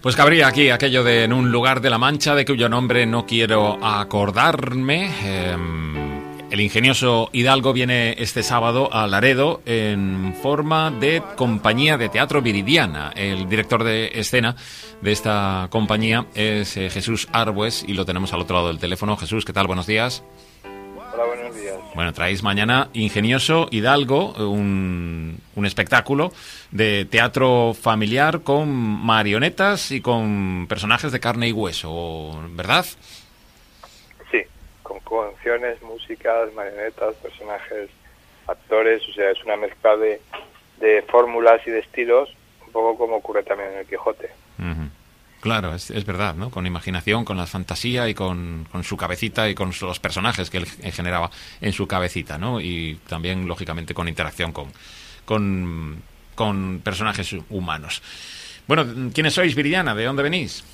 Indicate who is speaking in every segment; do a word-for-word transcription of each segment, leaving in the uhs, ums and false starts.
Speaker 1: Pues cabría aquí aquello de en un lugar de la Mancha de cuyo nombre no quiero acordarme. Eh, el ingenioso Hidalgo viene este sábado a Laredo en forma de compañía de teatro Viridiana. El director de escena de esta compañía es eh, Jesús Arbues y lo tenemos al otro lado del teléfono. Jesús, ¿qué tal? Buenos días.
Speaker 2: Hola, buenos días.
Speaker 1: Bueno, traéis mañana Ingenioso Hidalgo, un, un espectáculo de teatro familiar con marionetas y con personajes de carne y hueso, ¿verdad?
Speaker 2: Sí, con canciones, músicas, marionetas, personajes, actores, o sea, es una mezcla de, de fórmulas y de estilos, un poco como ocurre también en el Quijote.
Speaker 1: Uh-huh. Claro, es, es verdad, ¿no? Con imaginación, con la fantasía y con, con su cabecita y con los personajes que él generaba en su cabecita, ¿no? Y también, lógicamente, con interacción con, con, con personajes humanos. Bueno, ¿quiénes sois, Viridiana? ¿De dónde venís?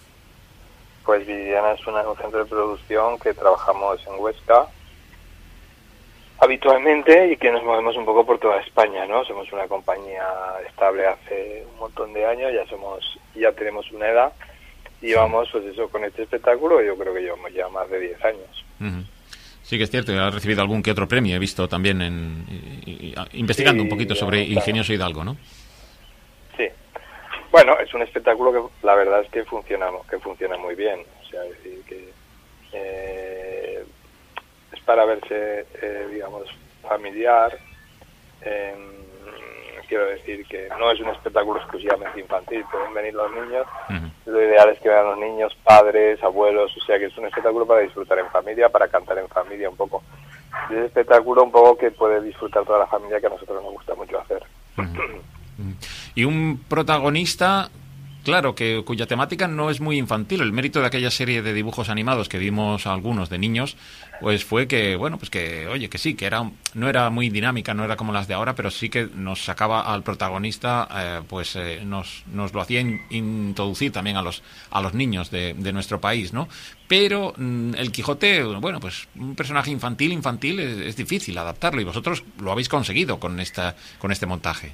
Speaker 2: Pues Viridiana es una, un centro de producción que trabajamos en Huesca habitualmente y que nos movemos un poco por toda España, ¿no? Somos una compañía estable hace un montón de años, ya somos, ya tenemos una edad y vamos, pues eso, con este espectáculo yo creo que llevamos ya más de diez años.
Speaker 1: Uh-huh. Sí que es cierto, ha recibido algún que otro premio, he visto también en, y, y, investigando sí, un poquito sobre claro. Ingenioso Hidalgo, ¿no?
Speaker 2: Sí. Bueno, es un espectáculo que la verdad es que funciona, que funciona muy bien, o sea, es decir, que eh, es para verse, eh, digamos, familiar. Eh, quiero decir que no es un espectáculo exclusivamente infantil, pueden venir los niños. Uh-huh. Lo ideal es que vean los niños, padres, abuelos, o sea que es un espectáculo para disfrutar en familia, para cantar en familia un poco. Es un espectáculo un poco que puede disfrutar toda la familia, que a nosotros nos gusta mucho hacer.
Speaker 1: Uh-huh. Y un protagonista, claro, que cuya temática no es muy infantil. El mérito de aquella serie de dibujos animados que vimos algunos de niños, pues fue que, bueno, pues que, oye, que sí, que era no era muy dinámica, no era como las de ahora, pero sí que nos sacaba al protagonista, eh, pues eh, nos, nos lo hacía in, introducir también a los a los niños de, de nuestro país, ¿no? Pero mm, el Quijote, bueno, pues un personaje infantil, infantil, es, es difícil adaptarlo y vosotros lo habéis conseguido con esta con este montaje.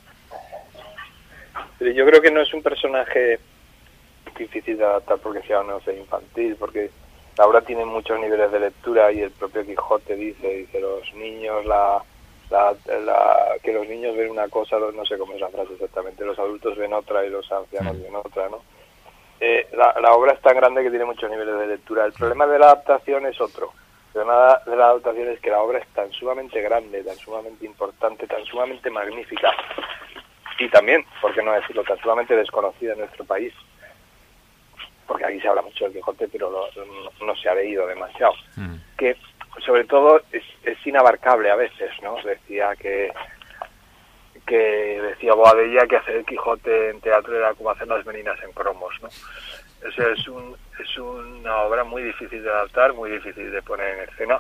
Speaker 2: Yo creo que no es un personaje difícil de adaptar porque sea o no sea infantil, porque la obra tiene muchos niveles de lectura y el propio Quijote dice, dice los niños, la, la, la que los niños ven una cosa, no sé cómo es la frase exactamente, los adultos ven otra y los ancianos ven otra, ¿no? Eh, la, la obra es tan grande que tiene muchos niveles de lectura. El problema de la adaptación es otro. El problema de la adaptación es que la obra es tan sumamente grande, tan sumamente importante, tan sumamente magnífica, y también, por qué no decirlo, tan sumamente desconocida en nuestro país, porque aquí se habla mucho del Quijote, pero lo, no, no se ha leído demasiado, mm. que sobre todo es, es inabarcable a veces, ¿no? Decía que que decía Boadella que hacer el Quijote en teatro era como hacer las meninas en cromos, ¿no? O sea, es, un, es una obra muy difícil de adaptar, muy difícil de poner en escena,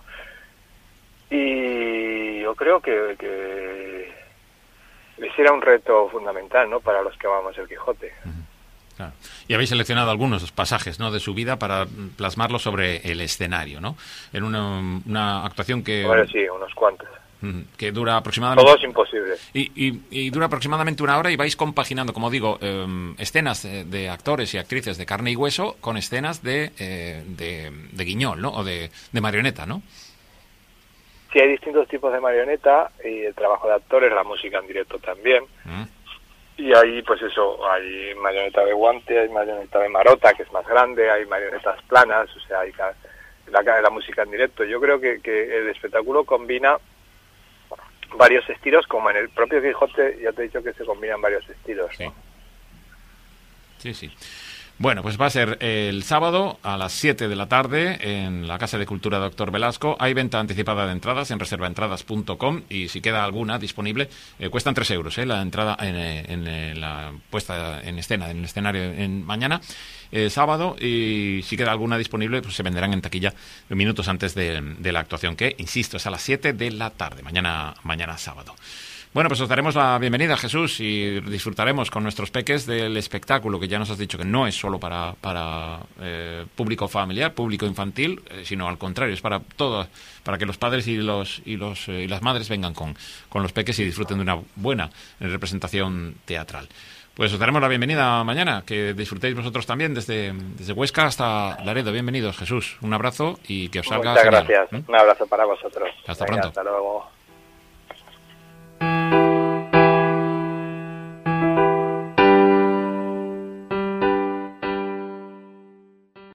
Speaker 2: y yo creo que... que ese era un reto fundamental, ¿no?, para los que amamos el Quijote.
Speaker 1: Uh-huh. Claro. Y habéis seleccionado algunos pasajes, ¿no?, de su vida para plasmarlo sobre el escenario, ¿no? En una, una actuación que...
Speaker 2: Bueno, sí, unos cuantos.
Speaker 1: Uh-huh. Que dura aproximadamente...
Speaker 2: Todo es imposible.
Speaker 1: Y, y, y dura aproximadamente una hora y vais compaginando, como digo, eh, escenas de, de actores y actrices de carne y hueso con escenas de, eh, de, de guiñol, ¿no?, o de, de marioneta, ¿no?
Speaker 2: Sí, hay distintos tipos de marioneta y el trabajo de actores, la música en directo también. Mm. Y ahí, pues eso, hay marioneta de guante, hay marioneta de marota, que es más grande, hay marionetas planas, o sea, hay la, la música en directo. Yo creo que, que el espectáculo combina varios estilos, como en el propio Quijote, ya te he dicho que se combinan varios estilos, ¿no?
Speaker 1: Sí, sí. sí. Bueno, pues va a ser el sábado a las siete de la tarde en la Casa de Cultura Doctor Velasco. Hay venta anticipada de entradas en reserva entradas punto com y si queda alguna disponible, eh, cuestan tres euros, ¿eh? La entrada en, en, en la puesta en escena, en el escenario en mañana, eh, sábado, y si queda alguna disponible, pues se venderán en taquilla minutos antes de, de la actuación, que, insisto, es a las siete de la tarde, mañana, mañana sábado. Bueno, pues os daremos la bienvenida, Jesús, y disfrutaremos con nuestros peques del espectáculo, que ya nos has dicho que no es solo para, para eh, público familiar, público infantil, eh, sino al contrario, es para todo, para que los padres y los y los eh, y las madres vengan con, con los peques y disfruten de una buena representación teatral. Pues os daremos la bienvenida mañana, que disfrutéis vosotros también desde, desde Huesca hasta Laredo. Bienvenidos, Jesús. Un abrazo y que os salga
Speaker 2: Muchas
Speaker 1: genial.
Speaker 2: gracias.
Speaker 1: ¿Mm?
Speaker 2: Un abrazo para vosotros.
Speaker 1: Hasta
Speaker 2: Venga,
Speaker 1: pronto.
Speaker 2: Hasta luego.